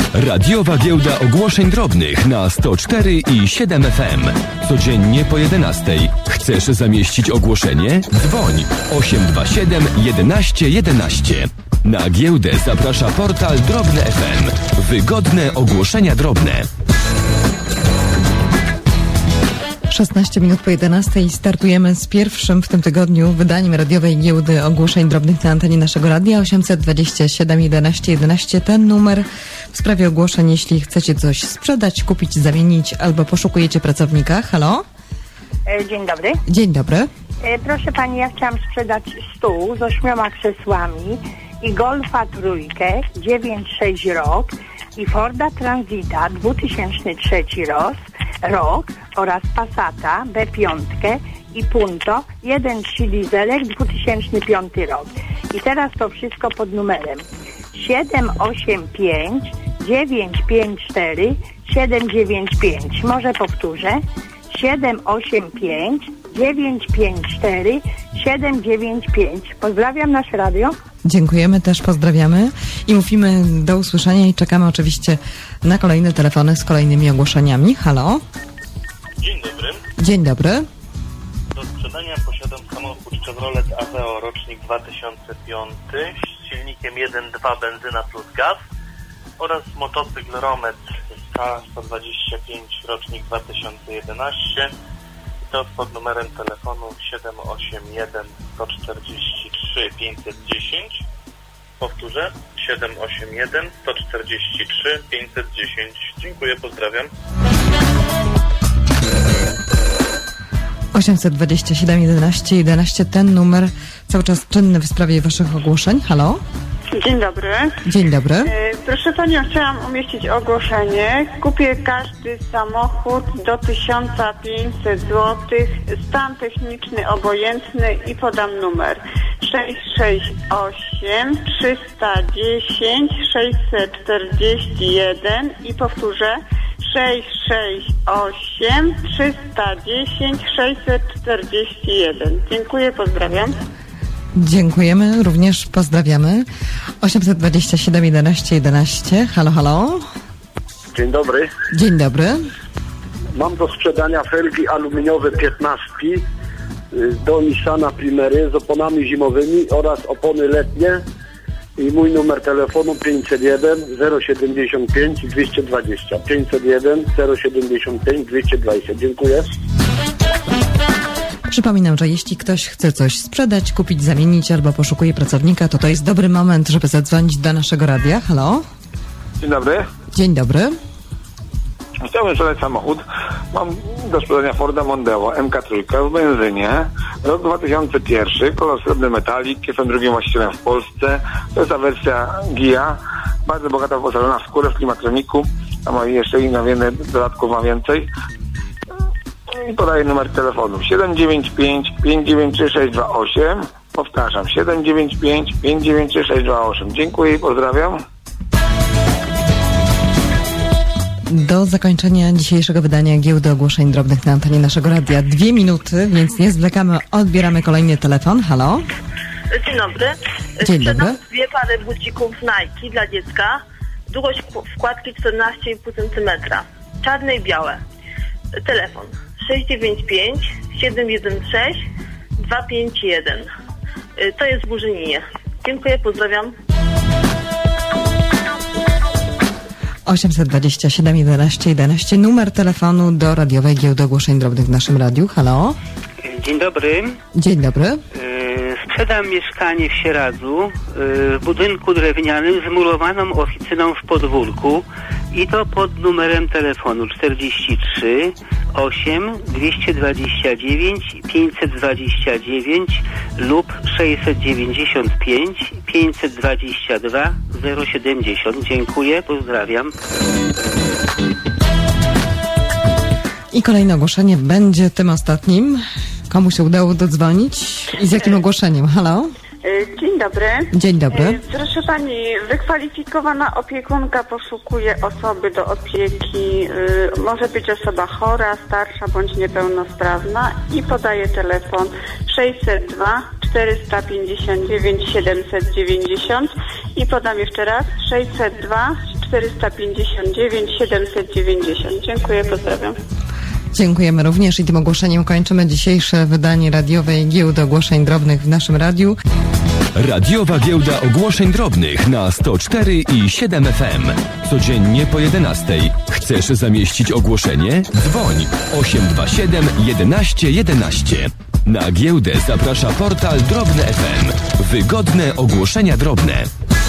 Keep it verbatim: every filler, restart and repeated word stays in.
Radiowa Giełda Ogłoszeń Drobnych na sto cztery i siedem F M. Codziennie po jedenastej. Chcesz zamieścić ogłoszenie? Dzwoń osiem dwa siedem jedenaście jedenaście. Na giełdę zaprasza portal Drobne F M. Wygodne ogłoszenia drobne. szesnaście minut po jedenastej startujemy z pierwszym w tym tygodniu wydaniem radiowej giełdy ogłoszeń drobnych na antenie naszego radia. Osiemset dwadzieścia siedem jedenaście jedenaście. Ten numer w sprawie ogłoszeń, jeśli chcecie coś sprzedać, kupić, zamienić albo poszukujecie pracownika. Halo? Dzień dobry. Dzień dobry. Proszę pani, ja chciałam sprzedać stół z ośmioma krzesłami i Golfa trójkę, dziewięć sześć rok i Forda Transita dwa tysiące trzeci roz, rok oraz Passata B pięć i Punto jeden trzy dieselek dwa tysiące piąty rok. I teraz to wszystko pod numerem siedem osiem pięć dziewięć pięć cztery siedem dziewięć pięć. Może powtórzę. siedem osiem pięć dziewięć pięć cztery siedem dziewięć pięć. Pozdrawiam nasze radio. Dziękujemy, też pozdrawiamy i mówimy do usłyszenia i czekamy oczywiście na kolejne telefony z kolejnymi ogłoszeniami. Halo? Dzień dobry. Dzień dobry. Do sprzedania posiadam samochód Chevrolet Aveo rocznik dwa tysiące piąty z silnikiem jeden dwa benzyna plus gaz oraz motocykl Romet K sto dwadzieścia pięć rocznik dwa tysiące jedenaście. To pod numerem telefonu siedem osiem jeden sto czterdzieści trzy pięćset dziesięć. Powtórzę, siedem osiem jeden sto czterdzieści trzy pięćset dziesięć. Dziękuję, pozdrawiam. osiemset dwadzieścia siedem jedenaście jedenaście. Ten numer cały czas czynny w sprawie waszych ogłoszeń. Halo? Dzień dobry. Dzień dobry. Proszę panią, chciałam umieścić ogłoszenie. Kupię każdy samochód do tysiąc pięćset złotych, stan techniczny obojętny i podam numer sześć sześć osiem trzysta dziesięć sześćset czterdzieści jeden i powtórzę sześć sześć osiem trzysta dziesięć sześćset czterdzieści jeden. Dziękuję, pozdrawiam. Dziękujemy, również pozdrawiamy. osiemset dwadzieścia siedem jedenaście jedenaście. Halo, halo. Dzień dobry. Dzień dobry. Mam do sprzedania felgi aluminiowe piętnastki do Nissana Primery z oponami zimowymi oraz opony letnie i mój numer telefonu pięćset jeden zero siedemdziesiąt pięć dwieście dwadzieścia. pięćset jeden zero siedemdziesiąt pięć dwieście dwadzieścia. Dziękuję. Przypominam, że jeśli ktoś chce coś sprzedać, kupić, zamienić albo poszukuje pracownika, to to jest dobry moment, żeby zadzwonić do naszego radia. Halo? Dzień dobry. Dzień dobry. Chciałbym sprzedać samochód. Mam do sprzedania Forda Mondeo M K trzy w benzynie. Rok dwa tysiące jeden, kolor srebrny metalik. Jestem drugim właścicielem w Polsce. To jest ta wersja G I A. Bardzo bogata wyposażona w skórę, w klimatroniku. A ma jeszcze inne wiele dodatków, ma więcej. I podaję numer telefonu siedem dziewięć pięć pięć dziewięć trzy sześć dwa osiem. Powtarzam, siedem dziewięć pięć pięć dziewięć trzy sześć dwa osiem. Dziękuję i pozdrawiam. Do zakończenia dzisiejszego wydania Giełdy Ogłoszeń Drobnych na antenie naszego radia dwie minuty, więc nie zwlekamy, odbieramy kolejny telefon. Halo? Dzień dobry. Dzień dobry. Sprzedam dwie pary bucików Nike dla dziecka. Długość wkładki czternaście i pół centymetra. Czarne i białe. Telefon sześć dziewięć pięć siedem jeden sześć dwa pięć jeden. To jest w Burzyninie. Dziękuję, pozdrawiam. osiemset dwadzieścia siedem jedenaście jedenaście. Numer telefonu do radiowej Giełdy Ogłoszeń Drobnych w naszym radiu. Halo? Dzień dobry. Dzień dobry. Sprzedam mieszkanie w Sieradzu w budynku drewnianym z murowaną oficyną w podwórku i to pod numerem telefonu czterdzieści trzy osiem dwieście dwadzieścia dziewięć pięćset dwadzieścia dziewięć lub sześćset dziewięćdziesiąt pięć pięćset dwadzieścia dwa zero siedemdziesiąt. Dziękuję, pozdrawiam. I kolejne ogłoszenie będzie tym ostatnim. Komu się udało dodzwonić i z jakim ogłoszeniem? Halo? Dzień dobry. Dzień dobry. Proszę pani, wykwalifikowana opiekunka poszukuje osoby do opieki. Może być osoba chora, starsza bądź niepełnosprawna i podaje telefon sześćset dwa czterysta pięćdziesiąt dziewięć siedemset dziewięćdziesiąt i podam jeszcze raz sześćset dwa czterysta pięćdziesiąt dziewięć siedemset dziewięćdziesiąt. Dziękuję, pozdrawiam. Dziękujemy również i tym ogłoszeniem kończymy dzisiejsze wydanie radiowej Giełdy Ogłoszeń Drobnych w naszym radiu. Radiowa Giełda Ogłoszeń Drobnych na sto cztery i siedem F M. Codziennie po jedenastej. Chcesz zamieścić ogłoszenie? Dzwoń osiem dwa siedem jedenaście jedenaście. Na giełdę zaprasza portal Drobne F M. Wygodne ogłoszenia drobne.